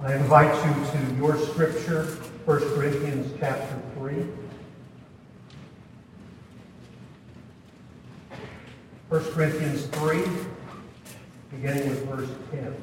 I invite you to your scripture, 1 Corinthians chapter 3. 1 Corinthians 3, beginning with verse 10.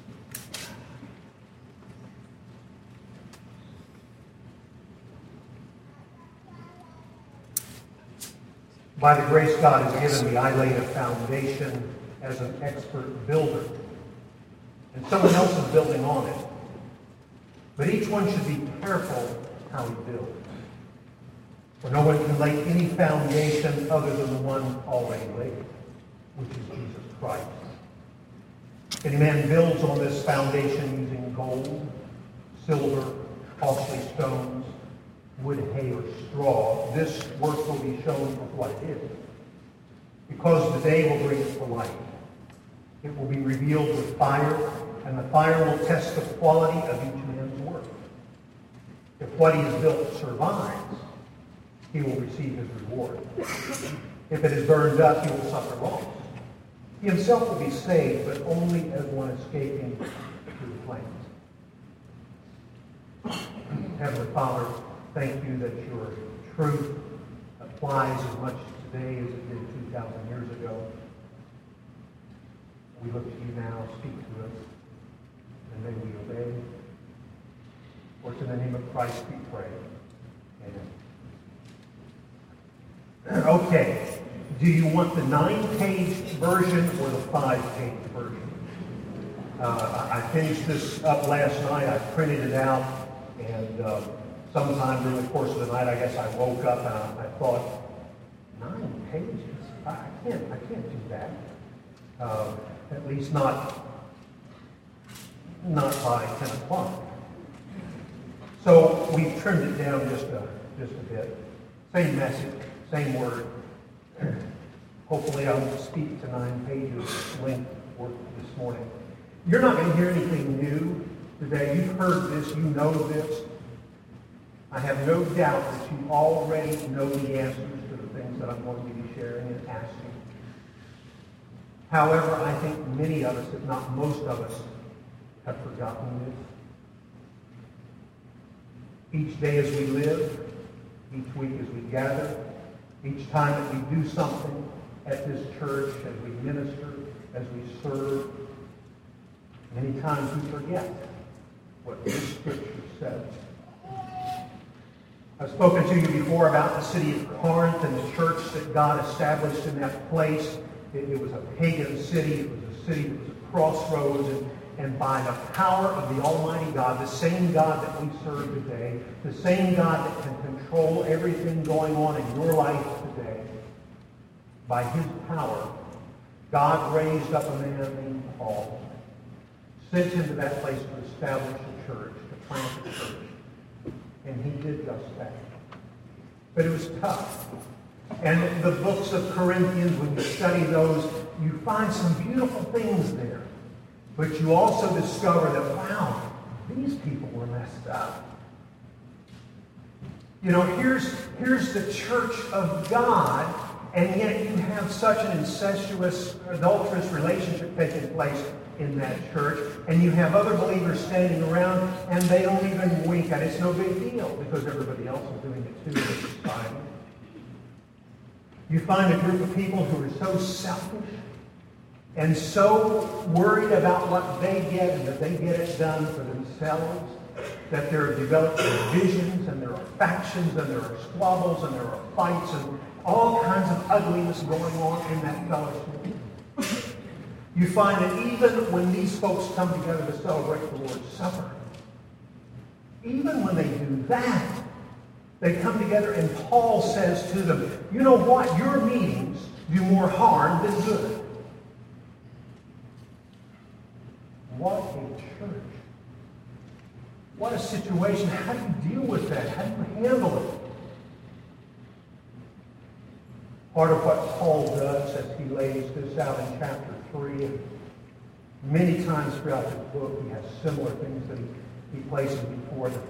By the grace God has given me, I laid a foundation as an expert builder, and someone else is building on it. But each one should be careful how he builds. For no one can lay any foundation other than the one already laid, which is Jesus Christ. If any man builds on this foundation using gold, silver, costly stones, wood, hay, or straw, this work will be shown for what it is, because the day will bring it to light. It will be revealed with fire, and the fire will test the quality of each man's work. If what he has built survives, he will receive his reward. If it is burned up, he will suffer loss. He himself will be saved, but only as one escaping through the flames. Heavenly Father, thank you that your truth applies as much today as it did 2,000 years ago. We look to you now, speak to us, and may we obey. For it's in the name of Christ we pray. Amen. Okay, do you want the 9-page version or the 5-page version? I finished this up last night. I printed it out, and sometime during the course of the night, I guess I woke up and I thought, 9 pages? I can't do that. At least not by 10 o'clock. So we've trimmed it down just a bit. Same message, same word. Hopefully I'll speak to 9 pages length this morning. You're not going to hear anything new today. You've heard this, you know this. I have no doubt that you already know the answers to the things that I'm going to be sharing and asking. However, I think many of us, if not most of us, have forgotten this. Each day as we live, each week as we gather, each time that we do something at this church, as we minister, as we serve, many times we forget what this scripture says. I've spoken to you before about the city of Corinth and the church that God established in that place. It was a pagan city. It was a city that was a crossroads. And by the power of the Almighty God, the same God that we serve today, the same God that can control everything going on in your life today, by his power, God raised up a man named Paul, sent him to that place to establish a church, to plant a church. And he did just that. But it was tough. And the books of Corinthians, when you study those, you find some beautiful things there. But you also discover that, wow, these people were messed up. You know, here's the church of God, and yet you have such an incestuous, adulterous relationship taking place in that church, and you have other believers standing around, and they don't even wink at it. It's no big deal, because everybody else is doing it too in this society. You find a group of people who are so selfish and so worried about what they get and that they get it done for themselves, that there are developed divisions and there are factions and there are squabbles and there are fights and all kinds of ugliness going on in that fellowship. You find that even when these folks come together to celebrate the Lord's Supper, even when they do that, they come together and Paul says to them, you know what? Your meetings do more harm than good. What a church. What a situation. How do you deal with that? How do you handle it? Part of what Paul does as he lays this out in chapter 3, and many times throughout the book he has similar things that he places before them.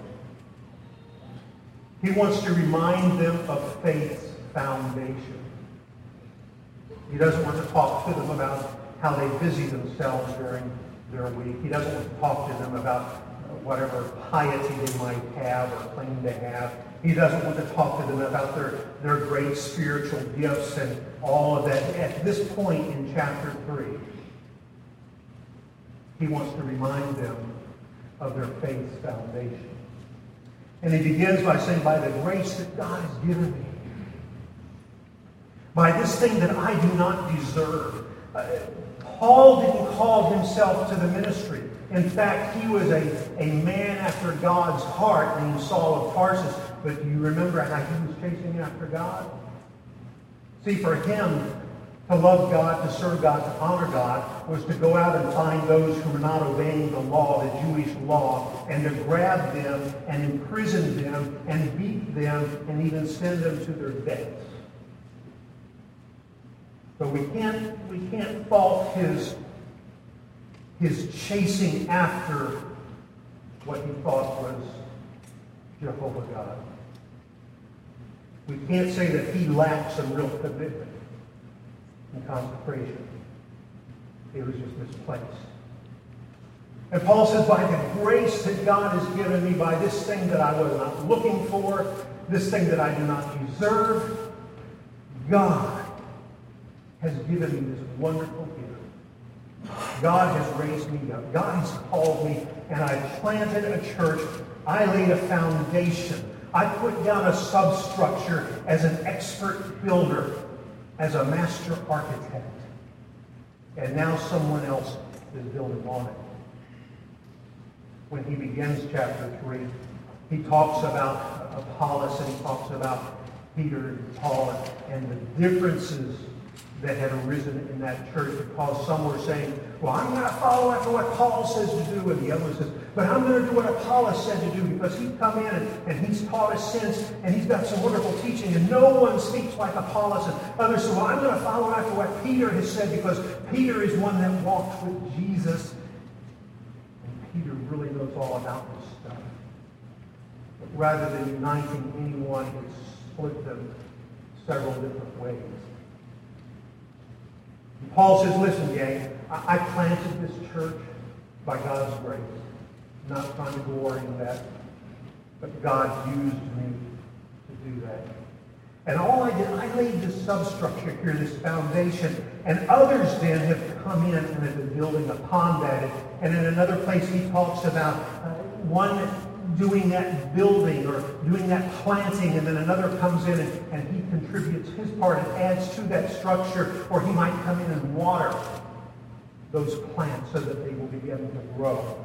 He wants to remind them of faith's foundation. He doesn't want to talk to them about how they busy themselves during their week. He doesn't want to talk to them about whatever piety they might have or claim to have. He doesn't want to talk to them about their great spiritual gifts and all of that. At this point in chapter 3, he wants to remind them of their faith's foundation. And he begins by saying, by the grace that God has given me, by this thing that I do not deserve. Paul didn't call himself to the ministry. In fact, he was a man after God's heart named Saul of Tarsus. But do you remember how he was chasing after God? See, for him, to love God, to serve God, to honor God, was to go out and find those who were not obeying the law, the Jewish law, and to grab them and imprison them and beat them and even send them to their deaths. So we can't fault his chasing after what he thought was Jehovah God. We can't say that he lacked some real commitment and consecration. It was just misplaced. And Paul says, by the grace that God has given me, by this thing that I was not looking for, this thing that I do not deserve, God has given me this wonderful gift. God has raised me up. God has called me, and I planted a church. I laid a foundation. I put down a substructure as an expert builder, as a master architect. And now someone else is building on it. When he begins chapter 3, he talks about Apollos and he talks about Peter and Paul and the differences that had arisen in that church, because some were saying, well, I'm going to follow after what Paul says to do, and the other says, but I'm going to do what Apollos said to do, because he's come in and he's taught us since, and he's got some wonderful teaching, and no one speaks like Apollos. And others say, well, I'm going to follow after what Peter has said, because Peter is one that walked with Jesus, and Peter really knows all about this stuff. But rather than uniting anyone, it split them several different ways. Paul says, listen, gang, I planted this church by God's grace. I'm not trying to glory in that, but God used me to do that. And all I did, I laid this substructure here, this foundation, and others then have come in and have been building upon that. And in another place he talks about one doing that building or doing that planting, and then another comes in and he contributes his part and adds to that structure, or he might come in and water those plants so that they will begin to grow.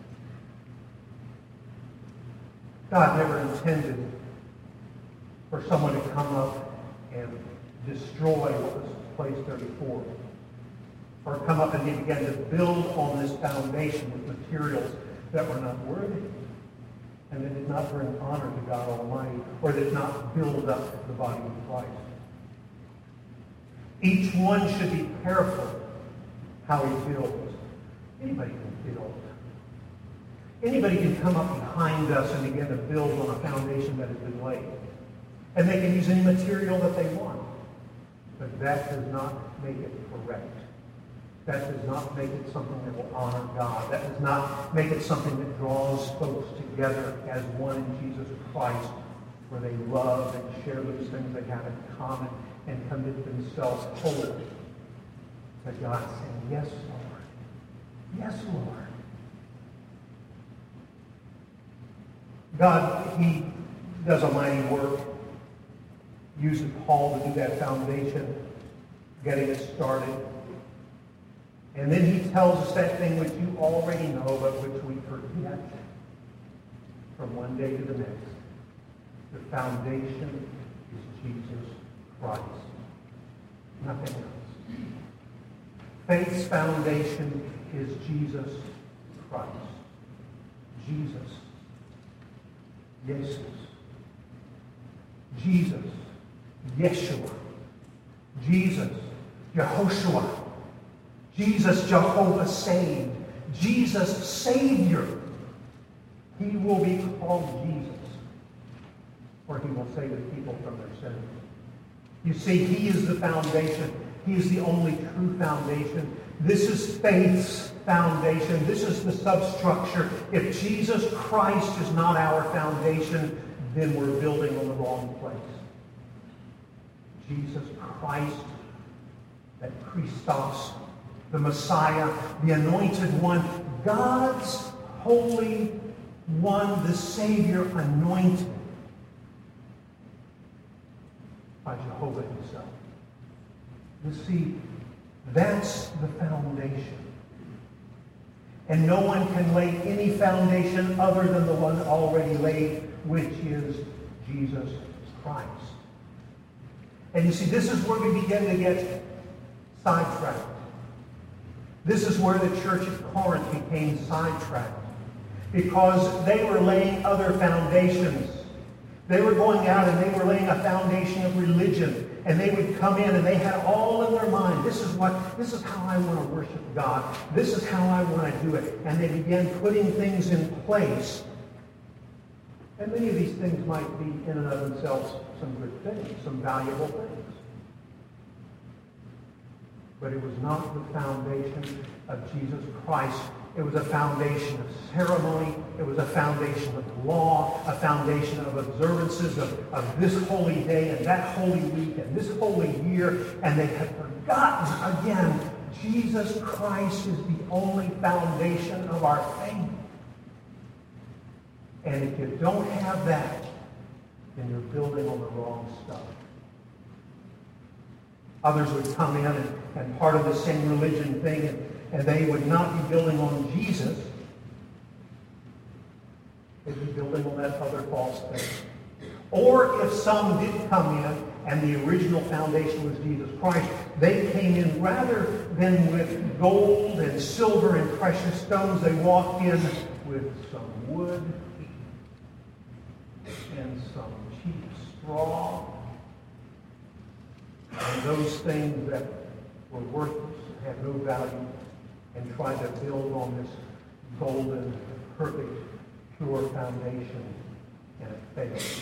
God never intended for someone to come up and destroy what was placed there before, or come up and he began to build on this foundation with materials that were not worthy, and that did not bring honor to God Almighty, or did not build up the body of Christ. Each one should be careful how he builds. Anybody can build. Anybody can come up behind us and begin to build on a foundation that has been laid. And they can use any material that they want. But that does not make it correct. That does not make it something that will honor God. That does not make it something that draws folks together as one in Jesus Christ, where they love and share those things they have in common and commit themselves wholly to God, saying, yes, Lord. Yes, Lord. God, he does a mighty work, using Paul to do that foundation, getting it started. And then he tells us that thing which you already know, but which we forget from one day to the next. The foundation is Jesus Christ. Nothing else. Faith's foundation is Jesus Christ. Jesus. Jesus. Jesus. Yeshua. Jesus. Yehoshua. Jesus, Jehovah saved. Jesus, Savior. He will be called Jesus, or he will save the people from their sins. You see, he is the foundation. He is the only true foundation. This is faith's foundation. This is the substructure. If Jesus Christ is not our foundation, then we're building on the wrong place. Jesus Christ, that Christos, the Messiah, the Anointed One, God's Holy One, the Savior, anointed by Jehovah himself. You see, that's the foundation. And no one can lay any foundation other than the one already laid, which is Jesus Christ. And you see, this is where we begin to get sidetracked. This is where the church at Corinth became sidetracked, because they were laying other foundations. They were going out and they were laying a foundation of religion. And they would come in and they had all in their mind, this is how I want to worship God. This is how I want to do it. And they began putting things in place. And many of these things might be in and of themselves some good things, some valuable things. But it was not the foundation of Jesus Christ. It was a foundation of ceremony. It was a foundation of law, a foundation of observances of this holy day and that holy week and this holy year. And they had forgotten again, Jesus Christ is the only foundation of our faith. And if you don't have that, then you're building on the wrong stuff. Others would come in and part of the same religion thing, and they would not be building on Jesus. They'd be building on that other false thing. Or if some did come in and the original foundation was Jesus Christ, they came in rather than with gold and silver and precious stones, they walked in with some wood and some cheap straw. And those things that were worthless, had no value, and tried to build on this golden, perfect, pure foundation, and it failed.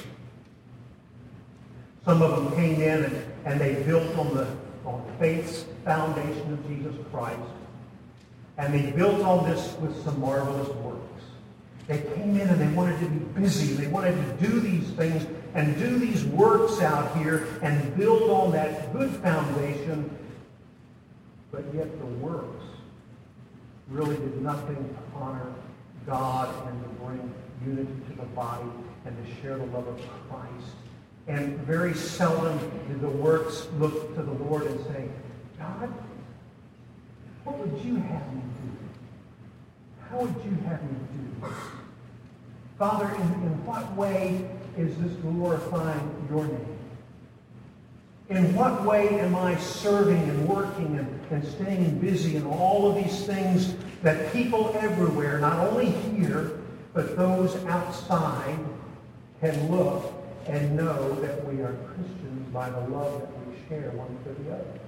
Some of them came in and they built on faith's foundation of Jesus Christ, and they built on this with some marvelous works. They came in and they wanted to be busy. They wanted to do these things and do these works out here and build on that good foundation, but yet the works really did nothing to honor God and to bring unity to the body and to share the love of Christ. And very seldom did the works look to the Lord and say, God, what would you have me do? How would you have me do this? Father, in what way is this glorifying your name? In what way am I serving and working and staying busy in all of these things that people everywhere, not only here, but those outside, can look and know that we are Christians by the love that we share one to the other?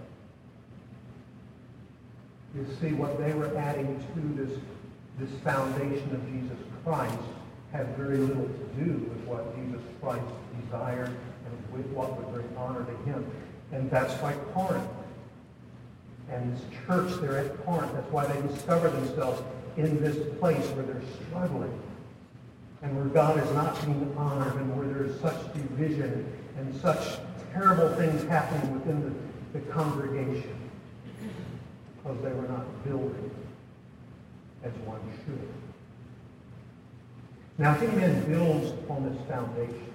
You see, what they were adding to this foundation of Jesus Christ had very little to do with what Jesus Christ desired and with what would bring honor to him. And that's why Corinth and this church there at Corinth, that's why they discover themselves in this place where they're struggling and where God is not being honored and where there's such division and such terrible things happening within the congregation because they were not building as one should. Now, if any man builds on this foundation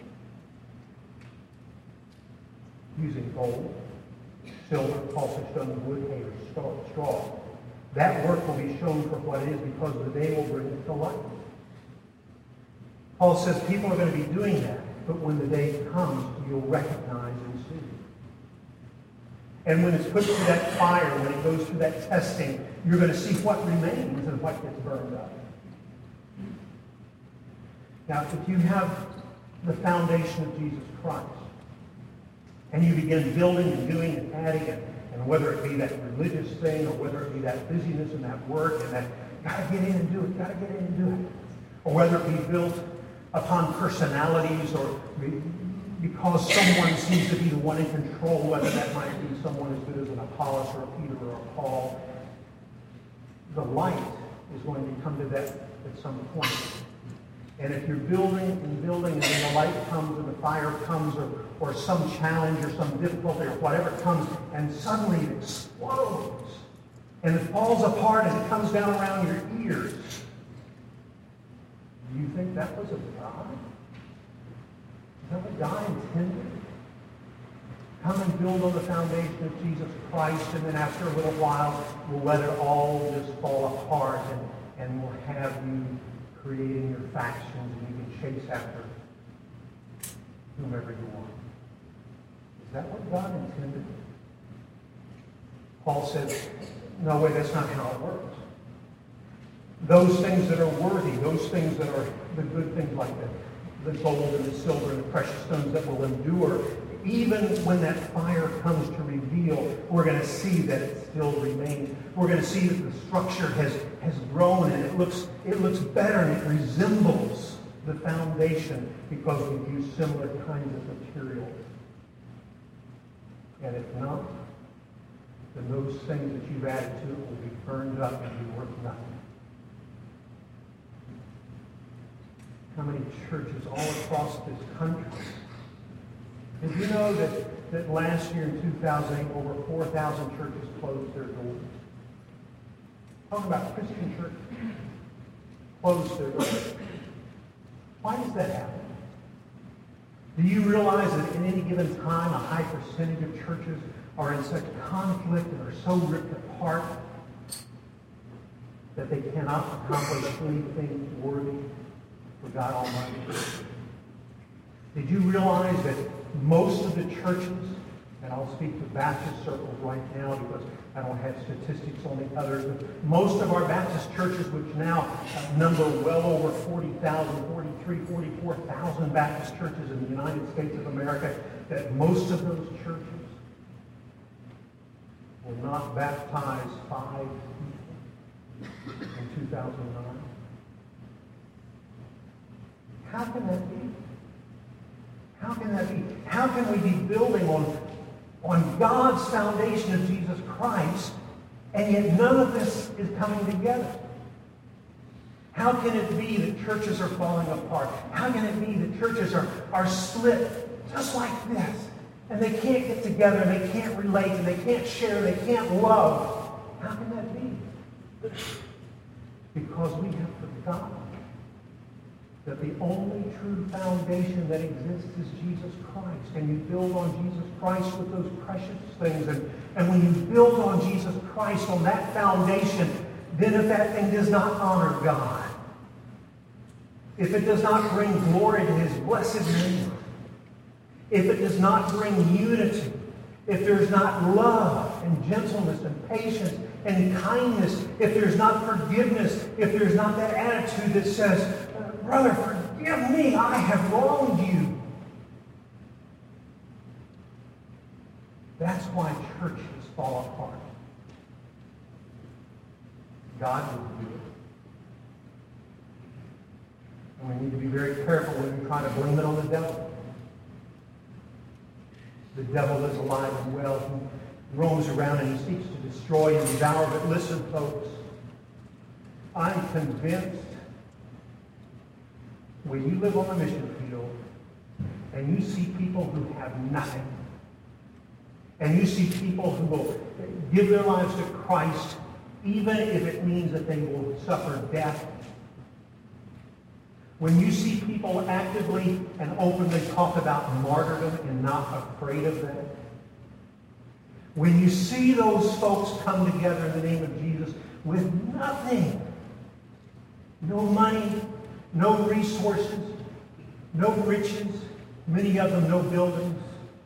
using gold, silver, costly stone, wood, hay, or straw, that work will be shown for what it is because the day will bring it to light. Paul says people are going to be doing that, but when the day comes, you'll recognize and see. And when it's put through that fire, when it goes through that testing, you're going to see what remains and what gets burned up. Now, if you have the foundation of Jesus Christ, and you begin building and doing and adding it, and whether it be that religious thing, or whether it be that busyness and that work, and that, gotta get in and do it, gotta get in and do it, or whether it be built upon personalities, or because someone seems to be the one in control, whether that might be someone as good as an Apollos or a Peter or a Paul, the light is going to come to that at some point. And if you're building and then the light comes and the fire comes or some challenge or some difficulty or whatever comes and suddenly it explodes and it falls apart and it comes down around your ears, do you think that was of God? Is that what God intended? Come and build on the foundation of Jesus Christ, and then after a little while, we'll let it all just fall apart, and we'll have you creating your factions, and you can chase after whomever you want. Is that what God intended? Paul says, no, wait, that's not how it works. Those things that are worthy, those things that are the good things like the gold and the silver and the precious stones that will endure, even when that fire comes to reveal, we're going to see that it still remains. We're going to see that the structure has grown and it looks better and it resembles the foundation because we've used similar kinds of materials. And if not, then those things that you've added to it will be burned up and be worth nothing. How many churches all across this country? Did you know that last year in 2008, over 4,000 churches closed their doors? Talking about Christian churches closed their doors. Why does that happen? Do you realize that at any given time, a high percentage of churches are in such conflict and are so ripped apart that they cannot accomplish anything worthy for God Almighty? Did you realize that most of the churches, and I'll speak to Baptist circles right now because I don't have statistics on the others, but most of our Baptist churches, which now number well over 40,000, 43,000, 44,000 Baptist churches in the United States of America, that most of those churches will not baptize 5 people in 2009. How can that be? How can that be? How can we be building on God's foundation of Jesus Christ, and yet none of this is coming together? How can it be that churches are falling apart? How can it be that churches are split just like this? And they can't get together, and they can't relate, and they can't share, and they can't love. How can that be? Because we have forgotten that the only true foundation that exists is Jesus Christ. And you build on Jesus Christ with those precious things. And when you build on Jesus Christ on that foundation, then if that thing does not honor God, if it does not bring glory to His blessed name, if it does not bring unity, if there's not love and gentleness and patience and kindness, if there's not forgiveness, if there's not that attitude that says, brother, forgive me, I have wronged you. That's why churches fall apart. God didn't do it. And we need to be very careful when we try to blame it on the devil. The devil is alive and well. He roams around and he seeks to destroy and devour. But listen, folks, I'm convinced when you live on the mission field and you see people who have nothing, and you see people who will give their lives to Christ, even if it means that they will suffer death, when you see people actively and openly talk about martyrdom and not afraid of that, when you see those folks come together in the name of Jesus with nothing, no money, no resources, no riches, many of them no buildings,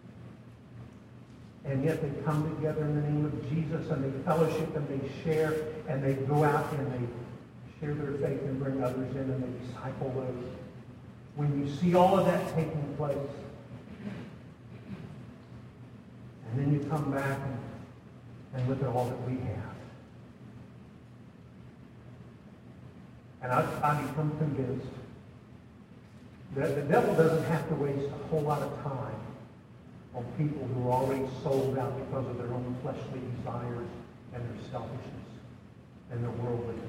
and yet they come together in the name of Jesus and they fellowship and they share and they go out and they share their faith and bring others in and they disciple those. When you see all of that taking place, and then you come back and look at all that we have. And I become convinced that the devil doesn't have to waste a whole lot of time on people who are already sold out because of their own fleshly desires and their selfishness. and their worldliness.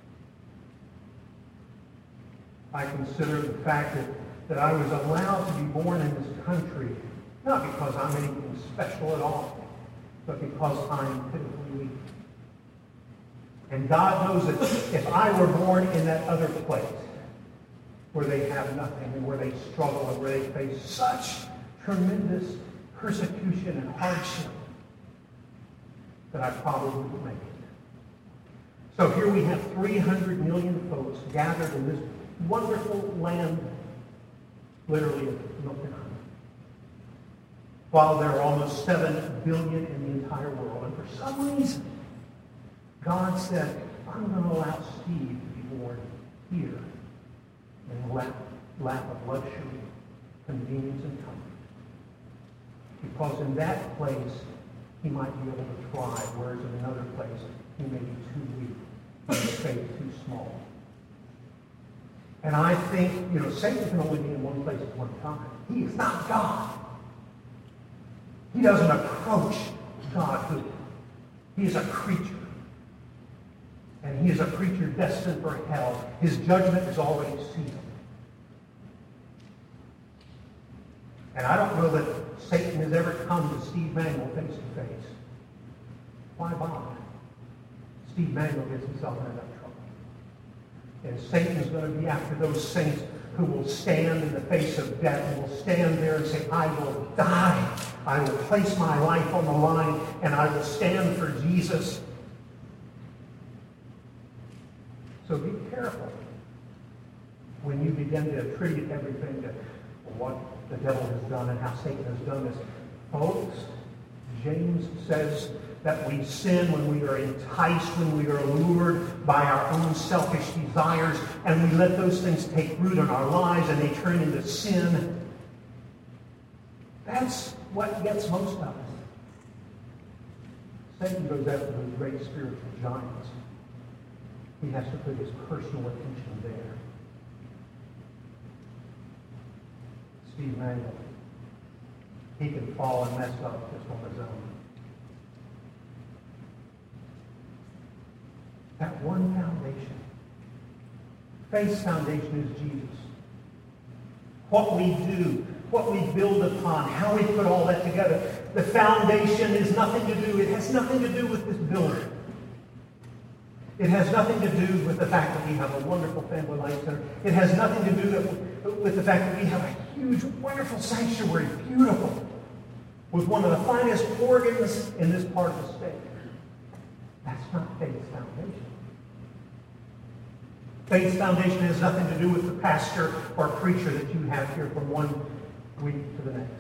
I consider the fact that I was allowed to be born in this country, not because I'm anything special at all, but because I'm pitifully weak. And God knows that if I were born in that other place, where they have nothing and where they struggle and where they face such tremendous persecution and hardship, that I probably would make it. So here we have 300 million folks gathered in this wonderful land, literally of milk and honey, while there are almost 7 billion in the entire world. And for some reason, God said, I'm going to allow Steve to be born here in the lap of luxury, convenience, and comfort. Because in that place, he might be able to thrive, whereas in another place, he may be too weak, and his faith too small. And I think, Satan can only be in one place at one time. He is not God. He doesn't approach God. He is a creature. And he is a creature destined for hell. His judgment is already sealed. And I don't know that Satan has ever come to Steve Manuel face to face. Why bother? Steve Manuel gets himself in enough trouble. And Satan is going to be after those saints who will stand in the face of death and will stand there and say, I will die. I will place my life on the line and I will stand for Jesus. So be careful when you begin to attribute everything to what the devil has done and how Satan has done this. Folks, James says that we sin when we are enticed, when we are lured by our own selfish desires, and we let those things take root in our lives and they turn into sin. That's what gets most of us. Satan goes after those great spiritual giants. He has to put his personal attention there. Steve Manuel, he can fall and mess up just on his own. That one foundation. Faith's foundation is Jesus. What we do, what we build upon, how we put all that together. The foundation is nothing to do, it has nothing to do with this building. It has nothing to do with the fact that we have a wonderful family life center. It has nothing to do with the fact that we have a huge, wonderful sanctuary, beautiful, with one of the finest organs in this part of the state. That's not faith's foundation. Faith's foundation has nothing to do with the pastor or preacher that you have here from one week to the next.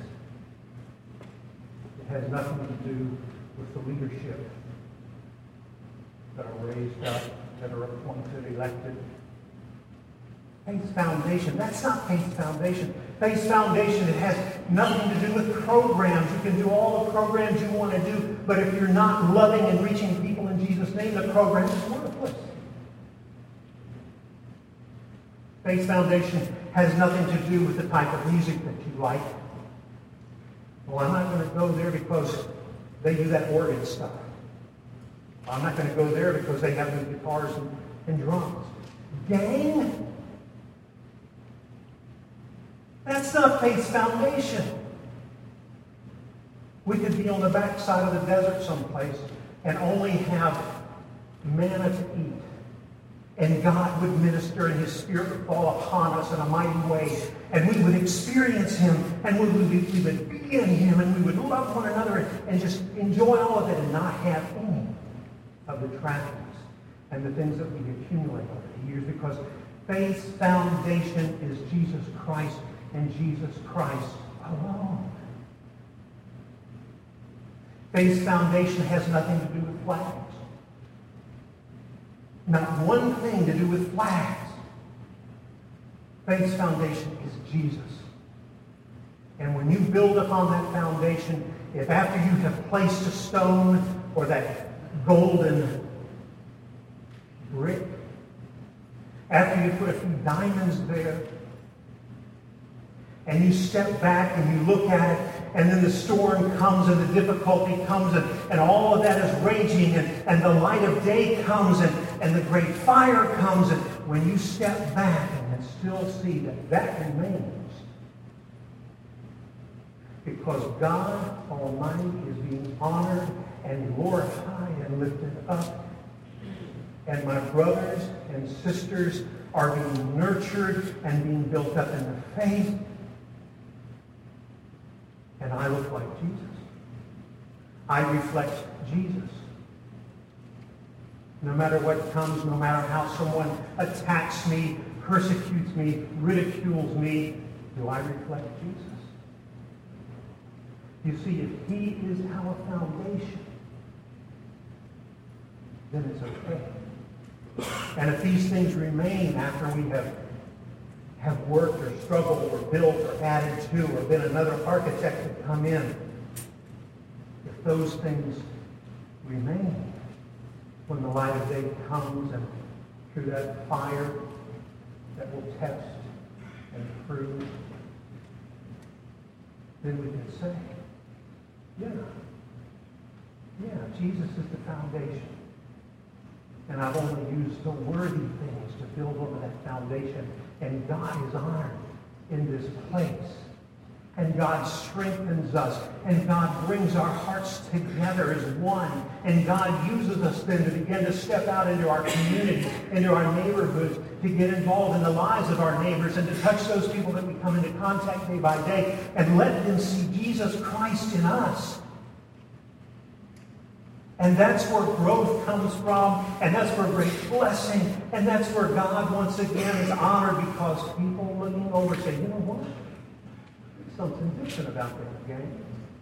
It has nothing to do with the leadership that are raised up, that are appointed, elected. Faith's foundation, that's not faith's foundation. Faith's foundation, it has nothing to do with programs. You can do all the programs you want to do, but if you're not loving and reaching people in Jesus' name, the program is worthless. Faith's foundation has nothing to do with the type of music that you like. Well, I'm not going to go there because they do that organ stuff. I'm not going to go there because they have new guitars and drums. Gang? That's not faith's foundation. We could be on the backside of the desert someplace and only have manna to eat. And God would minister and his Spirit would fall upon us in a mighty way. And we would experience him and we would be in him and we would love one another and just enjoy all of it and not have any of the trappings and the things that we accumulate over the years, because faith's foundation is Jesus Christ and Jesus Christ alone. Faith's foundation has nothing to do with flags. Not one thing to do with flags. Faith's foundation is Jesus. And when you build upon that foundation, if after you have placed a stone or that golden brick, after you put a few diamonds there, and you step back and you look at it, and then the storm comes and the difficulty comes and all of that is raging and the light of day comes and the great fire comes, and when you step back and still see that that remains, because God Almighty is being honored and glorified and lifted up, and my brothers and sisters are being nurtured and being built up in the faith, and I look like Jesus. I reflect Jesus. No matter what comes, no matter how someone attacks me, persecutes me, ridicules me, do I reflect Jesus? You see, if he is our foundation, then it's okay. And if these things remain after we have worked or struggled or built or added to or been another architect to come in, if those things remain, when the light of day comes and through that fire that will test and prove, then we can say, yeah, Jesus is the foundation. And I've only used the worthy things to build over that foundation. And God is honored in this place. And God strengthens us. And God brings our hearts together as one. And God uses us then to begin to step out into our community, into our neighborhoods, to get involved in the lives of our neighbors and to touch those people that we come into contact day by day and let them see Jesus Christ in us. And that's where growth comes from, and that's where great blessing, and that's where God once again is honored, because people looking over say, you know what? There's something different about that gang.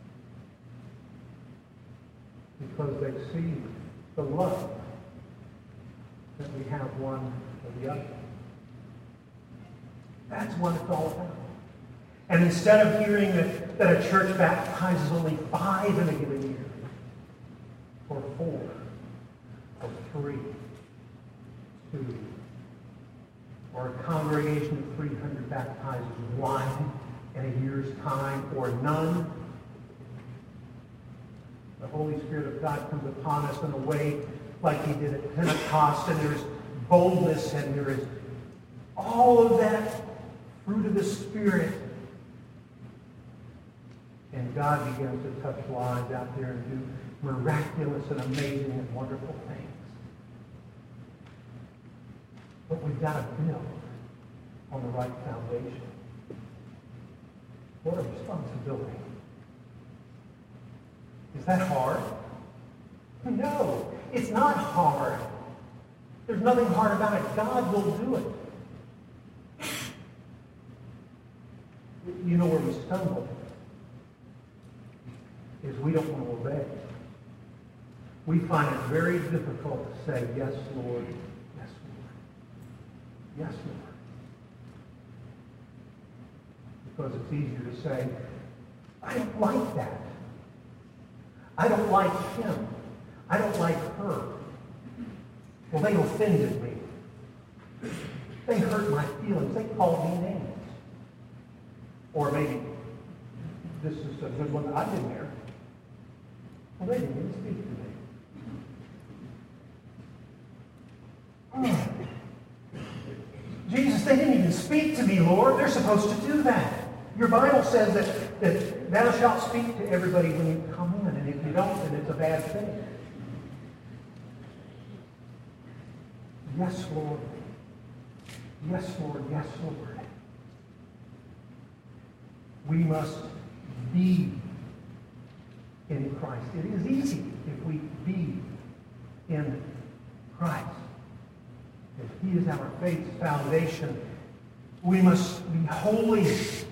Because they see the love that we have one for the other. That's what it's all about. And instead of hearing that a church baptizes only 5 in a given year, or 4, or 3, 2, or a congregation of 300 baptizes 1 in a year's time, or none. The Holy Spirit of God comes upon us in a way like he did at Pentecost, and there is boldness, and there is all of that fruit of the Spirit. And God begins to touch lives out there and do miraculous and amazing and wonderful things. But we've got to build on the right foundation. What a responsibility. Is that hard? No, it's not hard. There's nothing hard about it. God will do it. You know where we stumble is we don't want to obey. We find it very difficult to say, yes, Lord, yes, Lord, yes, Lord. Because it's easier to say, I don't like that. I don't like him. I don't like her. Well, they offended me. They hurt my feelings. They called me names. Or maybe this is a good one that I've been there. Well, they didn't even speak to me. Jesus, they didn't even speak to me, Lord. They're supposed to do that. Your Bible says that thou shalt speak to everybody when you come in, and if you don't, then it's a bad thing. Yes, Lord. Yes, Lord. Yes, Lord. We must be in Christ. It is easy if we be in Christ. If he is our faith's foundation, we must be holy.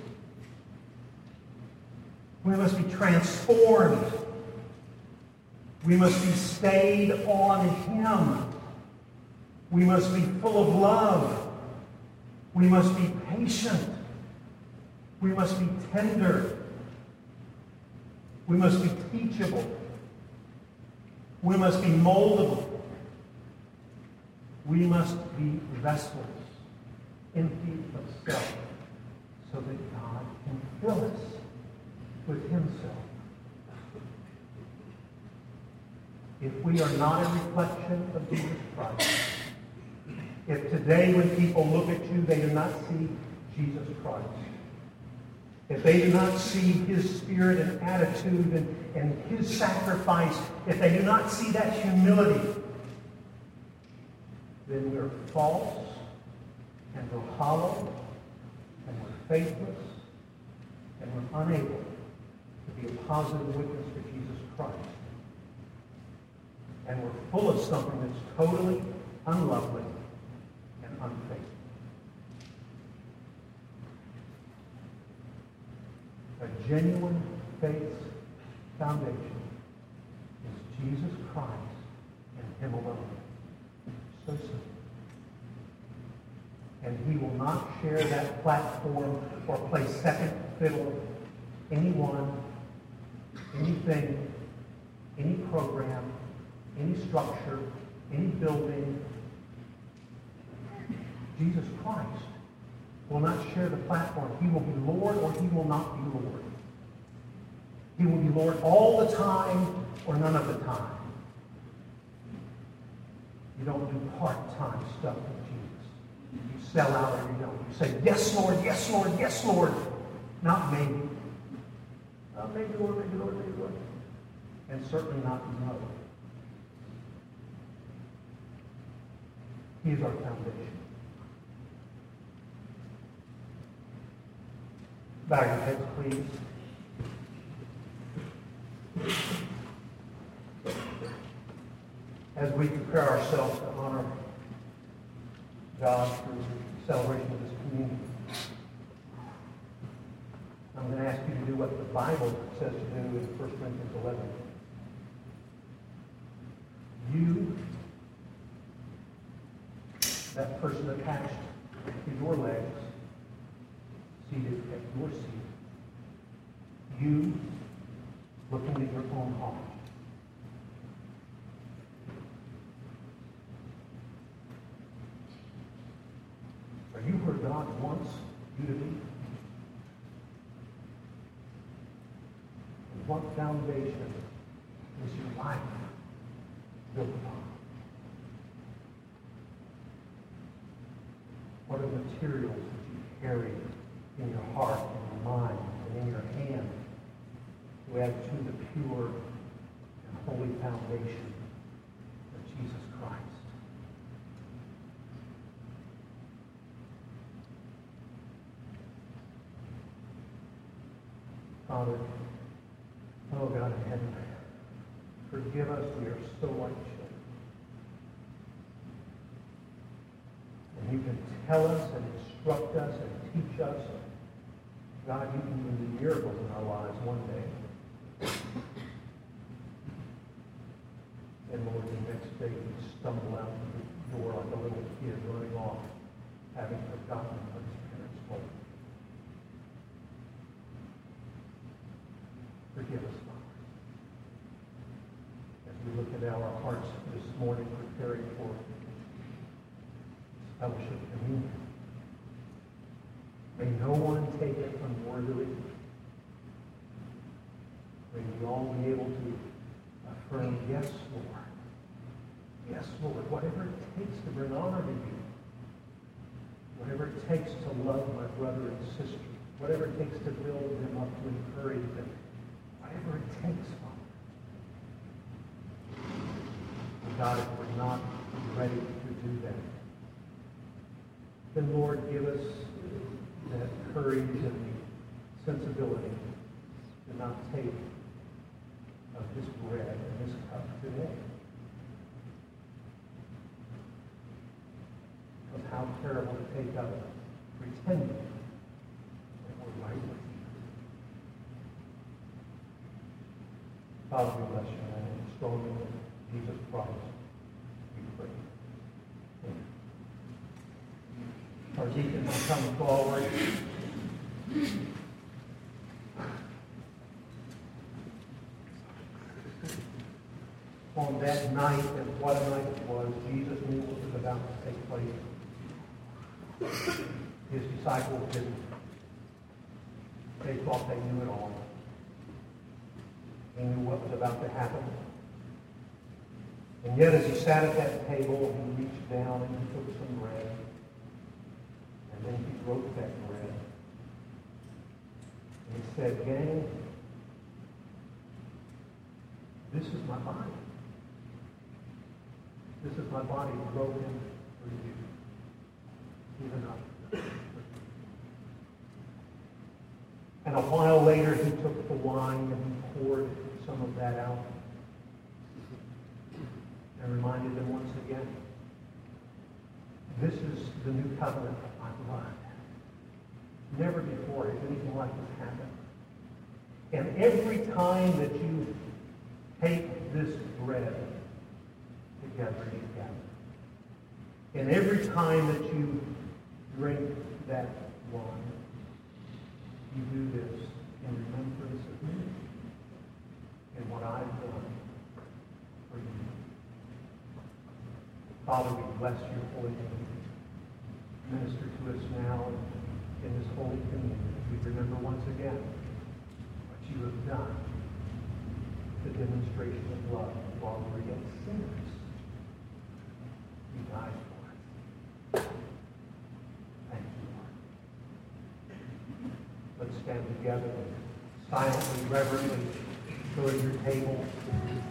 We must be transformed. We must be stayed on him. We must be full of love. We must be patient. We must be tender. We must be teachable. We must be moldable. We must be vessels empty of self so that God can fill us with himself. If we are not a reflection of Jesus Christ. If today when people look at you, they do not see Jesus Christ, if they do not see his spirit and attitude and his sacrifice, if they do not see that humility, then we're false, and we're hollow, and we're faithless, and we're unable to be a positive witness for Jesus Christ. And we're full of something that's totally unlovely and unfaithful. A genuine faith foundation is Jesus Christ and him alone. So simple. And he will not share that platform or play second fiddle to anyone, anything, any program, any structure, any building. Jesus Christ will not share the platform. He will be Lord or he will not be Lord. He will be Lord all the time or none of the time. You don't do part-time stuff with Jesus. You sell out or you don't. You say, yes, Lord, yes, Lord, yes, Lord. Not maybe. Not maybe, Lord, maybe, Lord, maybe, Lord. And certainly not no. He is our foundation. Bow your heads, please. As we prepare ourselves to honor God through the celebration of this communion, I'm going to ask you to do what the Bible says to do in 1 Corinthians 11. You, that person attached to your legs, seated at your seat, you looking at your own heart. Are you where God wants you to be? And what foundation is your life built upon? What are the materials that you carry in your heart, in your mind, and in your hand to add to the pure and holy foundation of Jesus Christ? Father, oh God in heaven, forgive us, we are so like children. And you can tell us and instruct us and teach us. God, you can do miracles in our lives one day. And Lord, the next day we stumble out the door like a little kid running off, having forgotten what his parents told him. Forgive us, Father. As we look at our hearts this morning preparing for fellowship communion, may no one take it unworthily. May we all be able to affirm, yes, Lord. Yes, Lord. Whatever it takes to bring honor to you. Whatever it takes to love my brother and sister. Whatever it takes to build them up, to encourage them. Whatever it takes, Father. And God, if we're not ready to do that, then Lord, give us that courage and sensibility to not take of this bread and this cup today. Because how terrible to take of it, pretending that we're right with you. Father, we bless you, and in the strong name of Jesus Christ, we pray. Amen. Our deacons will come forward. On that night, and what a night it was, Jesus knew what was about to take place. His disciples didn't. They thought they knew it all. They knew what was about to happen. And yet as he sat at that table, he reached down and he took some bread. And then he broke that bread. And he said, gang, this is my body. This is my body broken for you. Even up. And a while later, he took the wine and he poured some of that out and reminded them once again, this is the new covenant of my blood. Never before has anything like this happened. And every time that you take this bread together, and every time that you drink that wine, you do this in remembrance of me and what I've done for you. Father, we bless your holy name. Minister to us now in this holy communion. We remember once again what you have done, the demonstration of love while we were yet sinners. You died for us. Thank you, Lord. Let's stand together and silently, reverently go to your table.